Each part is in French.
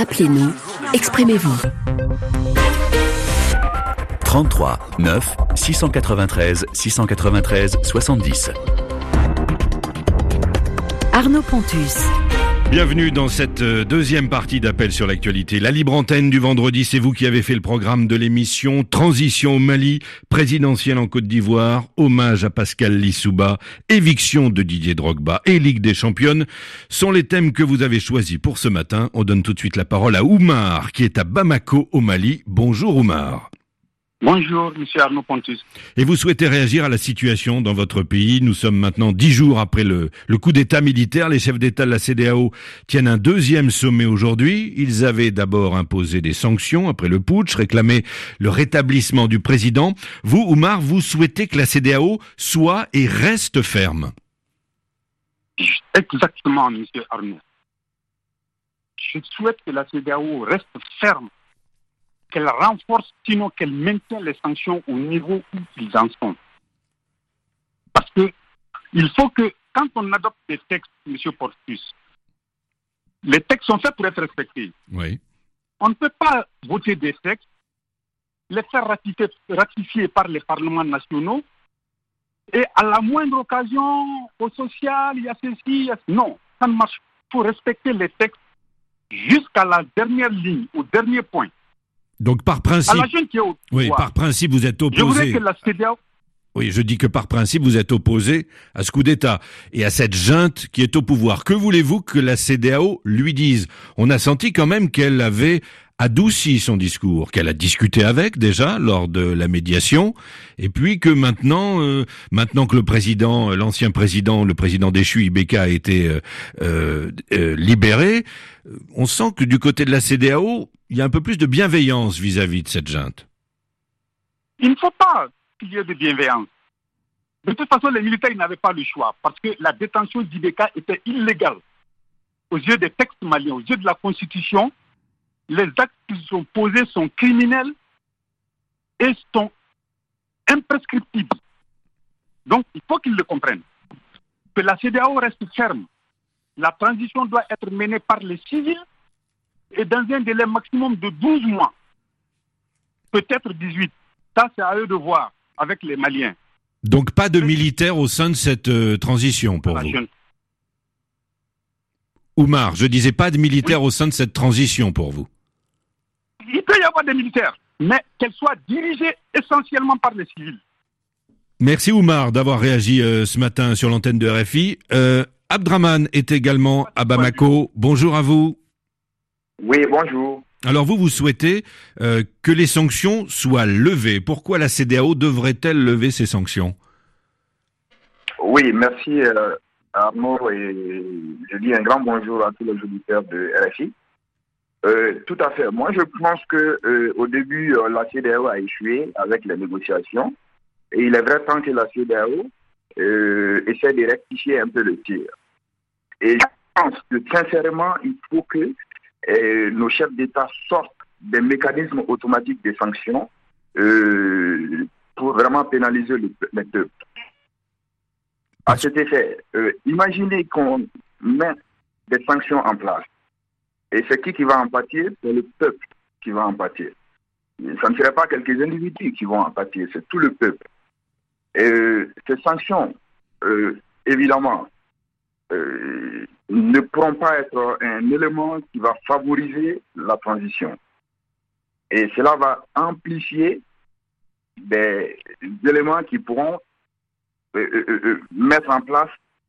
Appelez-nous, exprimez-vous. 33 9 693 693 70. Arnaud Pontus. Bienvenue dans cette deuxième partie d'Appel sur l'actualité. La libre antenne du vendredi, c'est vous qui avez fait le programme de l'émission. Transition au Mali, présidentielle en Côte d'Ivoire, hommage à Pascal Lissouba, éviction de Didier Drogba et Ligue des Championnes sont les thèmes que vous avez choisis pour ce matin. On donne tout de suite la parole à Oumar qui est à Bamako au Mali. Bonjour Oumar. Bonjour, monsieur Arnaud Pontus. Et vous souhaitez réagir à la situation dans votre pays. Nous sommes maintenant 10 jours après le coup d'État militaire. Les chefs d'État de la CEDEAO tiennent un deuxième sommet aujourd'hui. Ils avaient d'abord imposé des sanctions après le putsch, réclamé le rétablissement du président. Vous, Oumar, vous souhaitez que la CEDEAO soit et reste ferme. Exactement, monsieur Arnaud. Je souhaite que la CEDEAO reste ferme, qu'elle renforce, sinon qu'elle maintienne les sanctions au niveau où ils en sont. Parce que il faut que, quand on adopte des textes, M. Portus, les textes sont faits pour être respectés. Oui. On ne peut pas voter des textes, les faire ratifier par les parlements nationaux, et à la moindre occasion, au social, il y a ceci, il y a... Non, ça ne marche pas. Il faut respecter les textes jusqu'à la dernière ligne, au dernier point. Donc par principe, par principe, vous êtes opposé. Je voudrais que la CEDEAO... Oui, je dis que par principe, vous êtes opposé à ce coup d'État et à cette junte qui est au pouvoir. Que voulez-vous que la CEDEAO lui dise ? On a senti quand même qu'elle avait adouci son discours, qu'elle a discuté avec déjà lors de la médiation, et puis que maintenant que le président, l'ancien président, le président déchu Ibeka a été libéré, on sent que du côté de la CEDEAO, il y a un peu plus de bienveillance vis-à-vis de cette junte. Il ne faut pas qu'il y ait de bienveillance. De toute façon, les militaires n'avaient pas le choix parce que la détention d'Ibeka était illégale. Aux yeux des textes maliens, aux yeux de la Constitution, les actes qui sont posés sont criminels et sont imprescriptibles. Donc, il faut qu'ils le comprennent. Que la CEDEAO reste ferme. La transition doit être menée par les civils et dans un délai maximum de 12 mois, peut-être 18. Ça, c'est à eux de voir avec les Maliens. Donc pas de militaires au sein de cette transition pour vous. Oumar, je disais pas de militaires au sein de cette transition pour vous. Il peut y avoir des militaires, mais qu'elles soient dirigées essentiellement par les civils. Merci Oumar d'avoir réagi ce matin sur l'antenne de RFI. Abdraman est également à Bamako. Bonjour à vous. Oui, bonjour. Alors vous souhaitez que les sanctions soient levées. Pourquoi la CEDEAO devrait-elle lever ces sanctions ? Oui, merci Arnaud et je dis un grand bonjour à tous les auditeurs de RFI. Tout à fait. Moi, je pense que au début, la CEDEAO a échoué avec les négociations et il est vrai temps que la CEDEAO essaie de rectifier un peu le tir. Et je pense que sincèrement, il faut que nos chefs d'État sortent des mécanismes automatiques de sanctions pour vraiment pénaliser les peuples. À cet effet, imaginez qu'on met des sanctions en place. Et c'est qui va en pâtir ? C'est le peuple qui va en pâtir. Ça ne serait pas quelques individus qui vont en pâtir, c'est tout le peuple. Et ces sanctions, évidemment, ne pourront pas être un élément qui va favoriser la transition. Et cela va amplifier des éléments qui pourront mettre en place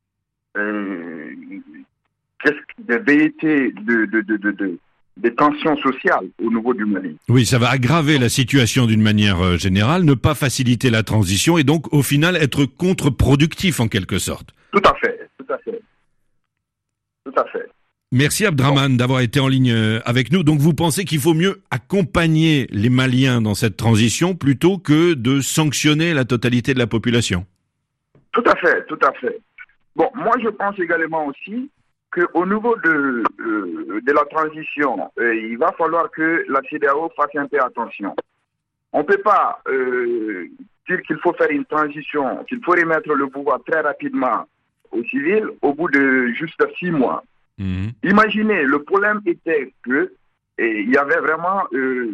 des vérités de tensions sociales au niveau du Mali. Oui, ça va aggraver la situation d'une manière générale, ne pas faciliter la transition et donc au final être contre-productif en quelque sorte. Tout à fait, tout à fait. Tout à fait. Merci Abdraman d'avoir été en ligne avec nous. Donc vous pensez qu'il faut mieux accompagner les Maliens dans cette transition plutôt que de sanctionner la totalité de la population ? Tout à fait, tout à fait. Bon, moi je pense également aussi qu'au niveau de la transition, il va falloir que la CEDEAO fasse un peu attention. On ne peut pas dire qu'il faut faire une transition, qu'il faut remettre le pouvoir très rapidement aux civils au bout de juste 6 mois. Imaginez, le problème était que Et il y avait vraiment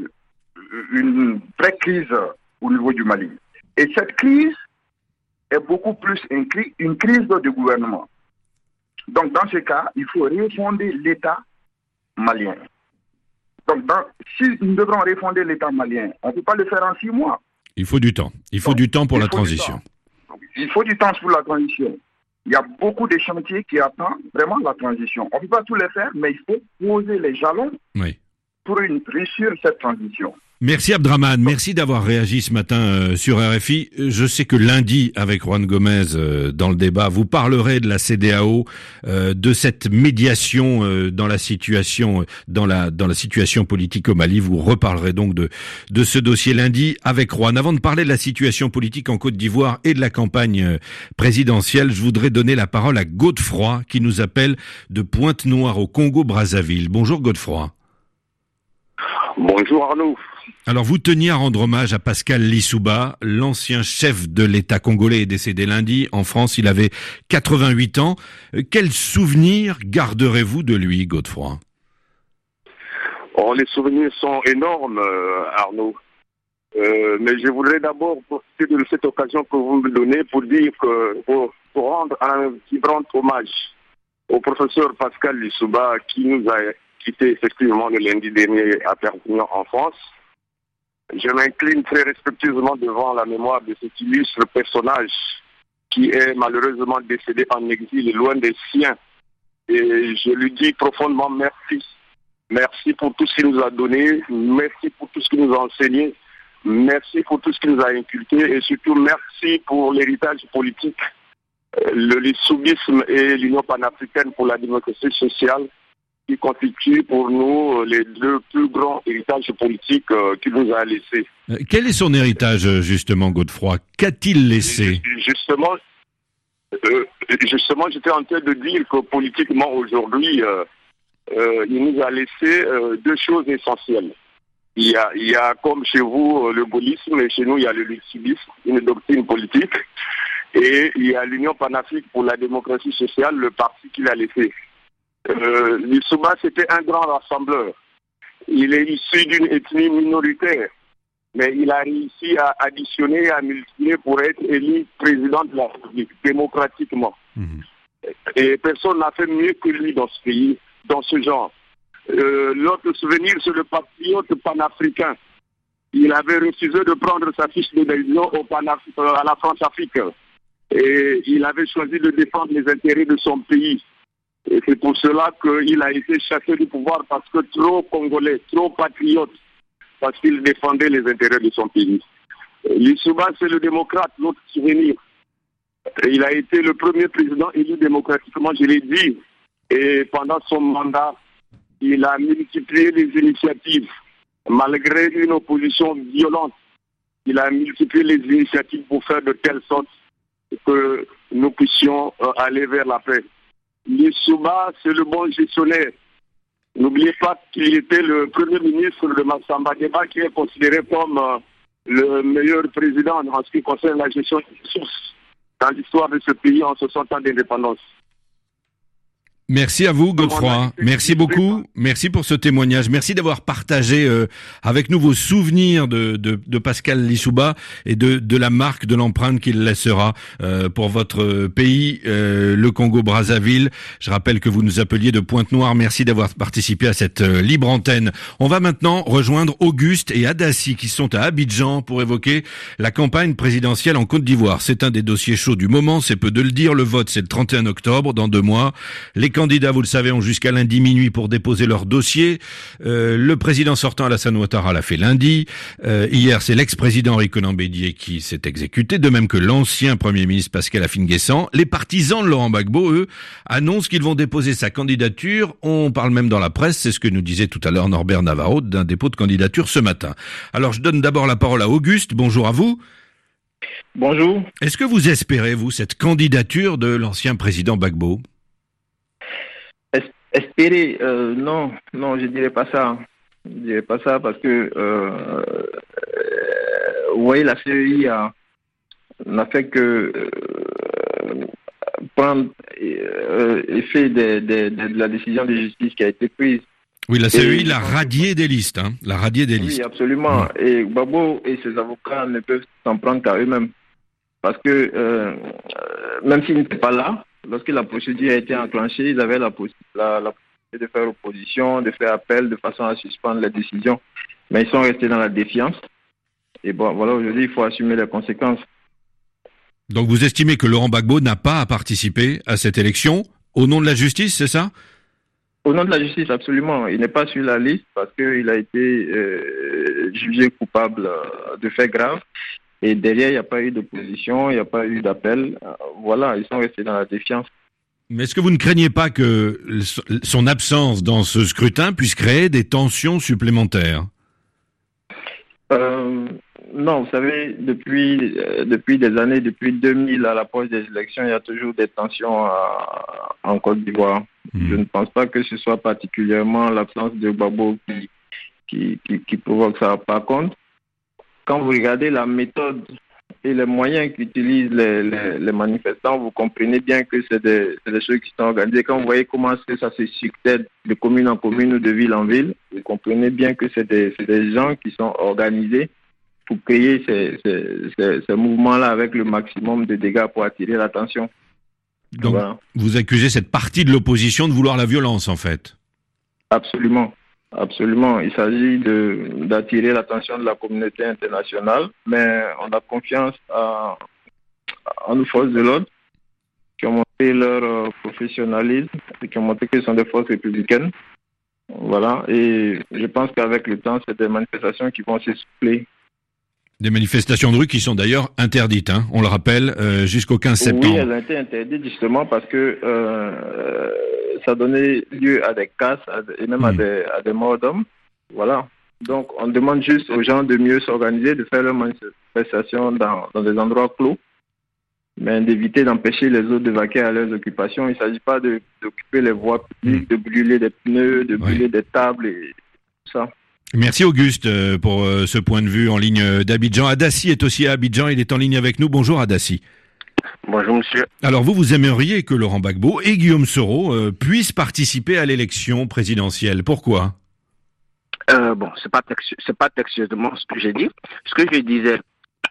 une vraie crise au niveau du Mali. Et cette crise est beaucoup plus une crise de gouvernement. Donc, dans ce cas, il faut refonder l'État malien. Donc, si nous devrons refonder l'État malien, on ne peut pas le faire en 6 mois. Il faut du temps. Il faut du temps pour la transition. Il faut du temps pour la transition. Il y a beaucoup de chantiers qui attendent vraiment la transition. On ne peut pas tout les faire, mais il faut poser les jalons pour réussir cette transition. Merci Abdraman, merci d'avoir réagi ce matin sur RFI. Je sais que lundi, avec Juan Gomez dans le débat, vous parlerez de la CEDEAO, de cette médiation dans la situation politique au Mali. Vous reparlerez donc de ce dossier lundi avec Juan. Avant de parler de la situation politique en Côte d'Ivoire et de la campagne présidentielle, je voudrais donner la parole à Godefroy qui nous appelle de Pointe-Noire au Congo-Brazzaville. Bonjour Godefroy. Bonjour Arnaud. Alors vous teniez à rendre hommage à Pascal Lissouba, l'ancien chef de l'État congolais est décédé lundi. En France, il avait 88 ans. Quels souvenirs garderez-vous de lui, Godefroy ? Les souvenirs sont énormes, Arnaud. Mais je voudrais d'abord profiter de cette occasion que vous me donnez pour dire que pour rendre un vibrant hommage au professeur Pascal Lissouba qui nous a quitté effectivement le lundi dernier à Perpignan en France. Je m'incline très respectueusement devant la mémoire de cet illustre personnage qui est malheureusement décédé en exil loin des siens. Et je lui dis profondément merci. Merci pour tout ce qu'il nous a donné, merci pour tout ce qu'il nous a enseigné, merci pour tout ce qu'il nous a inculqué et surtout merci pour l'héritage politique, le lissoubisme et l'Union panafricaine pour la démocratie sociale qui constituent pour nous les 2 plus grands héritages politiques qu'il nous a laissés. Quel est son héritage, justement, Godefroy ? Qu'a-t-il laissé ? Justement, j'étais en train de dire que politiquement, aujourd'hui, il nous a laissé 2 choses essentielles. Il y a comme chez vous, le gaullisme, et chez nous, il y a le lissoubisme, une doctrine politique. Et il y a l'Union panafricaine pour la démocratie sociale, le parti qu'il a laissé. Lissouba, c'était un grand rassembleur. Il est issu d'une ethnie minoritaire, mais il a réussi à additionner, à multiplier pour être élu président de la République, démocratiquement. Et personne n'a fait mieux que lui dans ce pays, dans ce genre. L'autre souvenir, c'est le patriote panafricain. Il avait refusé de prendre sa fiche d'adhésion à la France-Afrique. Et il avait choisi de défendre les intérêts de son pays. Et c'est pour cela qu'il a été chassé du pouvoir parce que trop congolais, trop patriote, parce qu'il défendait les intérêts de son pays. Lissouba, c'est le démocrate, notre souvenir. Il a été le premier président élu démocratiquement, je l'ai dit. Et pendant son mandat, il a multiplié les initiatives. Malgré une opposition violente, il a multiplié les initiatives pour faire de telle sorte que nous puissions aller vers la paix. Lissouba, c'est le bon gestionnaire. N'oubliez pas qu'il était le premier ministre de Massamba Deba, qui est considéré comme le meilleur président en ce qui concerne la gestion des ressources dans l'histoire de ce pays en 60 ans d'indépendance. Merci à vous, Godefroy. Merci beaucoup. Merci pour ce témoignage. Merci d'avoir partagé avec nous vos souvenirs de Pascal Lissouba et de la marque, de l'empreinte qu'il laissera pour votre pays, le Congo-Brazzaville. Je rappelle que vous nous appeliez de Pointe-Noire. Merci d'avoir participé à cette libre antenne. On va maintenant rejoindre Auguste et Adassi qui sont à Abidjan pour évoquer la campagne présidentielle en Côte d'Ivoire. C'est un des dossiers chauds du moment, c'est peu de le dire. Le vote, c'est le 31 octobre, dans 2 mois. Les candidats, vous le savez, ont jusqu'à lundi minuit pour déposer leur dossier. Le président sortant Alassane Ouattara l'a fait lundi. Hier, c'est l'ex-président Henri Konan Bédié qui s'est exécuté, de même que l'ancien premier ministre Pascal Afine-Guessant. Les partisans de Laurent Gbagbo, eux, annoncent qu'ils vont déposer sa candidature. On parle même dans la presse, c'est ce que nous disait tout à l'heure Norbert Navarro, d'un dépôt de candidature ce matin. Alors, je donne d'abord la parole à Auguste. Bonjour à vous. Bonjour. Est-ce que vous espérez, vous, cette candidature de l'ancien président Gbagbo ? Espérer, non, je dirais pas ça. Je dirais pas ça parce que, vous voyez, la CEI n'a fait que prendre effet de la décision de justice qui a été prise. Oui, la CEI l'a radié des listes, hein. L'a radié des listes. Oui, absolument. Et Gbagbo et ses avocats ne peuvent s'en prendre qu'à eux-mêmes. Parce que même s'ils n'étaient pas là, lorsque la procédure a été enclenchée, ils avaient la possibilité de faire opposition, de faire appel de façon à suspendre les décisions. Mais ils sont restés dans la défiance. Et bon, voilà, aujourd'hui, il faut assumer les conséquences. Donc vous estimez que Laurent Gbagbo n'a pas à participer à cette élection au nom de la justice, c'est ça? Au nom de la justice, absolument. Il n'est pas sur la liste parce qu'il a été jugé coupable de faits graves. Et derrière, il n'y a pas eu d'opposition, il n'y a pas eu d'appel. Voilà, ils sont restés dans la défiance. Mais est-ce que vous ne craignez pas que son absence dans ce scrutin puisse créer des tensions supplémentaires? Non, vous savez, depuis des années, depuis 2000 à l'approche des élections, il y a toujours des tensions en Côte d'Ivoire. Je ne pense pas que ce soit particulièrement l'absence de Gbagbo qui provoque ça. Par contre, quand vous regardez la méthode et les moyens qu'utilisent les manifestants, vous comprenez bien que c'est des choses qui sont organisées. Quand vous voyez comment ça se succède de commune en commune ou de ville en ville, vous comprenez bien que c'est des gens qui sont organisés pour créer ces mouvements-là avec le maximum de dégâts pour attirer l'attention. Donc, voilà. Vous accusez cette partie de l'opposition de vouloir la violence, en fait? Absolument. Absolument. Il s'agit d'attirer l'attention de la communauté internationale, mais on a confiance en nos forces de l'ordre qui ont montré leur professionnalisme et qui ont montré que ce sont des forces républicaines. Voilà. Et je pense qu'avec le temps, c'est des manifestations qui vont s'essouffler. Des manifestations de rue qui sont d'ailleurs interdites, hein, on le rappelle, jusqu'au 15 septembre. Oui, elles ont été interdites justement parce que ça donnait lieu à des casses et même à des morts d'hommes. Voilà. Donc, on demande juste aux gens de mieux s'organiser, de faire leurs manifestations dans des endroits clos, mais d'éviter d'empêcher les autres de vaquer à leurs occupations. Il ne s'agit pas d'occuper les voies publiques, de brûler des pneus, de brûler des tables et tout ça. Merci Auguste pour ce point de vue en ligne d'Abidjan. Adassi est aussi à Abidjan, il est en ligne avec nous. Bonjour Adassi. Bonjour monsieur. Alors vous aimeriez que Laurent Gbagbo et Guillaume Soro puissent participer à l'élection présidentielle. Pourquoi? Bon, c'est pas textuellement ce que j'ai dit. Ce que je disais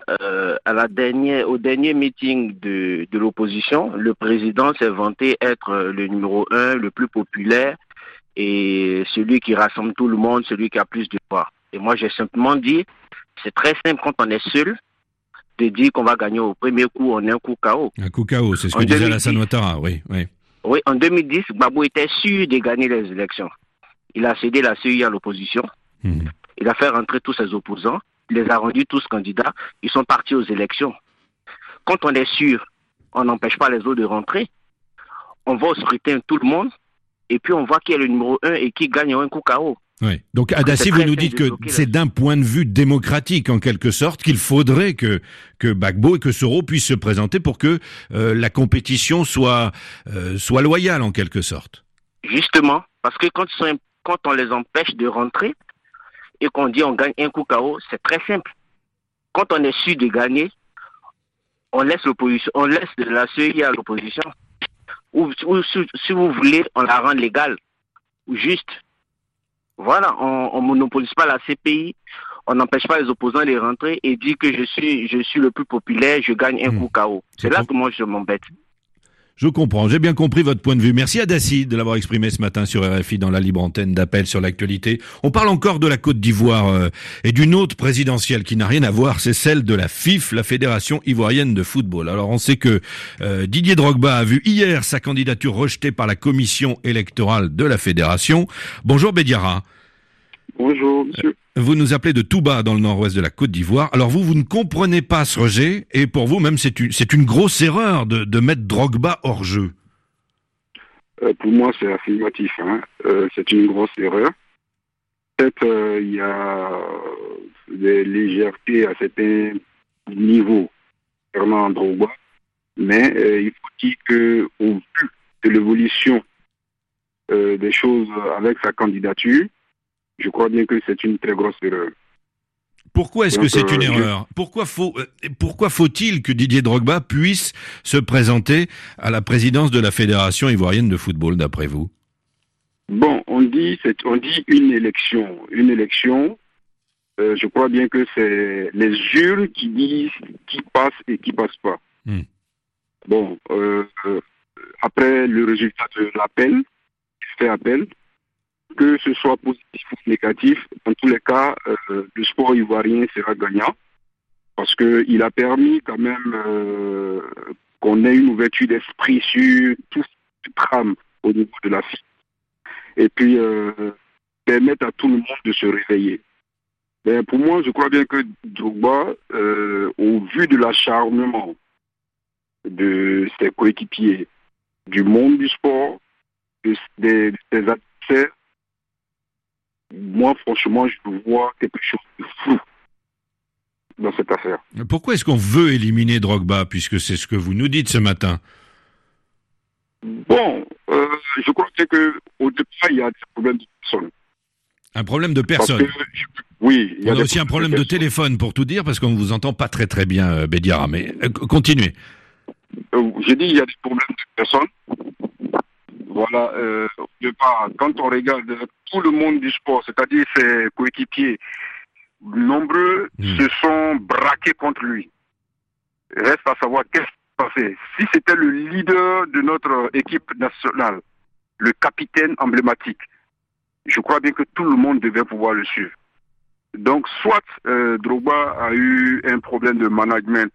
au dernier meeting de l'opposition, le président s'est vanté être le numéro 1, le plus populaire et celui qui rassemble tout le monde, celui qui a plus de voix. Et moi j'ai simplement dit, c'est très simple quand on est seul, de dire qu'on va gagner au premier coup en un coup KO. Un coup KO, c'est ce que disait Alassane Ouattara, oui. Oui, en 2010, Gbagbo était sûr de gagner les élections. Il a cédé la CEI à l'opposition. Il a fait rentrer tous ses opposants. Il les a rendus tous candidats. Ils sont partis aux élections. Quand on est sûr, on n'empêche pas les autres de rentrer. On va au scrutin tout le monde. Et puis on voit qui est le numéro 1 et qui gagne un coup KO. Oui. Donc Adassi, vous nous dites que c'est d'un point de vue démocratique en quelque sorte qu'il faudrait que Gbagbo et que Soro puissent se présenter pour que la compétition soit loyale en quelque sorte. Justement, parce que quand on les empêche de rentrer et qu'on dit on gagne un coup KO, c'est très simple. Quand on est sûr de gagner, on laisse l'opposition, on laisse la CEI à l'opposition. Ou si vous voulez, on la rend légale ou juste. Voilà, on monopolise pas la CPI, on n'empêche pas les opposants de rentrer et dire que je suis le plus populaire, je gagne un coup KO. C'est là que moi je m'embête. Je comprends, j'ai bien compris votre point de vue. Merci Adassi de l'avoir exprimé ce matin sur RFI dans la libre antenne d'Appel sur l'actualité. On parle encore de la Côte d'Ivoire et d'une autre présidentielle qui n'a rien à voir, c'est celle de la FIF, la Fédération Ivoirienne de Football. Alors on sait que Didier Drogba a vu hier sa candidature rejetée par la commission électorale de la Fédération. Bonjour Bédiara. Bonjour monsieur. Vous nous appelez de Touba dans le nord-ouest de la Côte d'Ivoire. Alors vous ne comprenez pas ce rejet et pour vous même c'est une grosse erreur de mettre Drogba hors jeu. Pour moi c'est affirmatif. C'est une grosse erreur. Peut-être il y a des légèretés à certains niveaux concernant Drogba, mais il faut dire qu'au vu de l'évolution des choses avec sa candidature, je crois bien que c'est une très grosse erreur. Pourquoi est-ce que c'est une erreur? Pourquoi faut-il que Didier Drogba puisse se présenter à la présidence de la Fédération ivoirienne de football, d'après vous? Bon, on dit une élection. Une élection, je crois bien que c'est les urnes qui disent qui passe et qui passe pas. Bon, après le résultat de l'appel, fait appel, que ce soit positif ou négatif, dans tous les cas, le sport ivoirien sera gagnant parce qu'il a permis quand même qu'on ait une ouverture d'esprit sur tout ce trame au niveau de la FIF et puis permettre à tout le monde de se réveiller. Mais pour moi, je crois bien que Drogba, au vu de l'acharnement de ses coéquipiers, du monde du sport, des adversaires, moi, franchement, je vois quelque chose de flou dans cette affaire. Pourquoi est-ce qu'on veut éliminer Drogba, puisque c'est ce que vous nous dites ce matin? Bon, je crois qu'au départ, il y a des problèmes de personnes. Un problème de personne. Oui. Il y a aussi un problème de téléphone, pour tout dire, parce qu'on ne vous entend pas très très bien, Bédiara, mais continuez. J'ai dit il y a des problèmes de personnes. Voilà, au départ, quand on regarde tout le monde du sport, c'est-à-dire ses coéquipiers, nombreux se sont braqués contre lui. Reste à savoir qu'est-ce qui s'est passé. Si c'était le leader de notre équipe nationale, le capitaine emblématique, je crois bien que tout le monde devait pouvoir le suivre. Donc, soit Drogba a eu un problème de management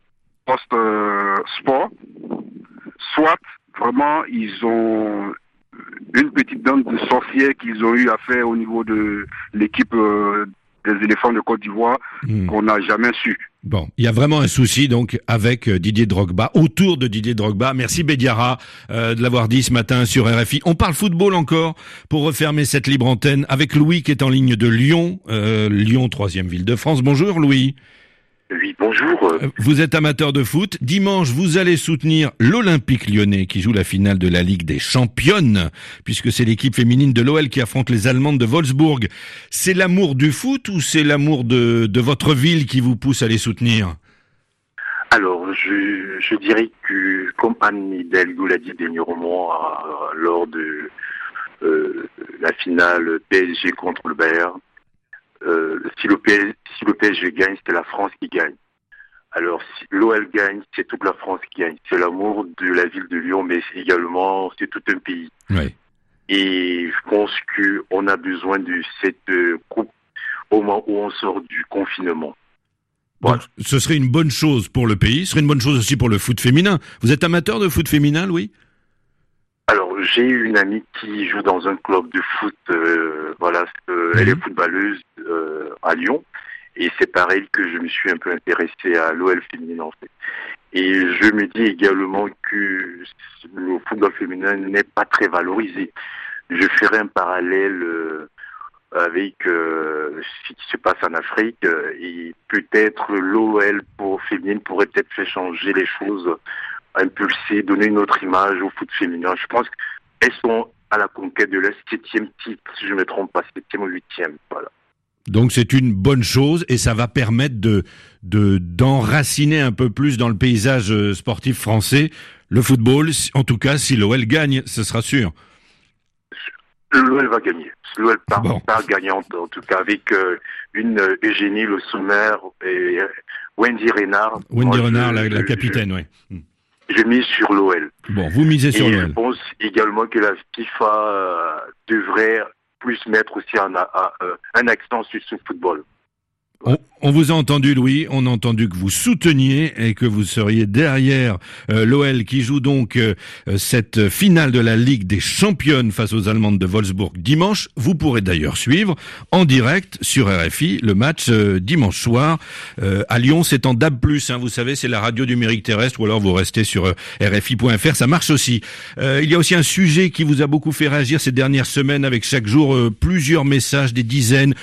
post-sport, soit vraiment ils ont une petite dent de sorcière qu'ils ont eu à faire au niveau de l'équipe des éléphants de Côte d'Ivoire qu'on n'a jamais su. Bon, il y a vraiment un souci donc avec Didier Drogba, autour de Didier Drogba. Merci Bédiara de l'avoir dit ce matin sur RFI. On parle football encore pour refermer cette libre antenne avec Louis qui est en ligne de Lyon. Lyon, 3e ville de France. Bonjour Louis. Oui, bonjour. Vous êtes amateur de foot. Dimanche, vous allez soutenir l'Olympique Lyonnais qui joue la finale de la Ligue des Championnes, puisque c'est l'équipe féminine de l'OL qui affronte les Allemandes de Wolfsburg. C'est l'amour du foot ou c'est l'amour de votre ville qui vous pousse à les soutenir? Alors, je dirais que, comme Anne Hidalgo l'a dit dernièrement lors de la finale PSG contre le Bayern, si le PSG gagne, c'est la France qui gagne. Alors, si l'OL gagne, c'est toute la France qui gagne. C'est l'amour de la ville de Lyon, mais également, c'est tout un pays. Oui. Et je pense qu'on a besoin de cette coupe au moment où on sort du confinement. Voilà. Donc, ce serait une bonne chose pour le pays, ce serait une bonne chose aussi pour le foot féminin. Vous êtes amateur de foot féminin, Louis? Alors, j'ai une amie qui joue dans un club de foot, elle est footballeuse à Lyon, et c'est pareil que je me suis un peu intéressé à l'OL féminin en fait. Et je me dis également que le football féminin n'est pas très valorisé. Je ferai un parallèle avec ce qui se passe en Afrique, et peut-être l'OL féminine pourrait peut-être faire changer les choses, impulser, donner une autre image au foot féminin. Je pense qu'elles sont à la conquête de leur 7e titre, si je ne me trompe pas, 7e ou 8e, voilà. Donc c'est une bonne chose et ça va permettre d'enraciner un peu plus dans le paysage sportif français le football. En tout cas, si l'OL gagne, ce sera sûr. L'OL va gagner. L'OL part gagnante, en tout cas, avec une Eugénie Le Sommer et Wendy Renard. Wendy Renard, la capitaine, oui. Je mise sur l'OL. Bon, vous misez sur l'OL. Je pense également que la FIFA devrait plus mettre aussi un accent sur ce football. On vous a entendu, Louis, on a entendu que vous souteniez et que vous seriez derrière l'OL qui joue donc cette finale de la Ligue des Championnes face aux Allemandes de Wolfsburg dimanche. Vous pourrez d'ailleurs suivre en direct sur RFI le match dimanche soir à Lyon. C'est en DAB+, vous savez, c'est la radio numérique terrestre, ou alors vous restez sur RFI.fr, ça marche aussi. Il y a aussi un sujet qui vous a beaucoup fait réagir ces dernières semaines avec chaque jour plusieurs messages, des dizaines,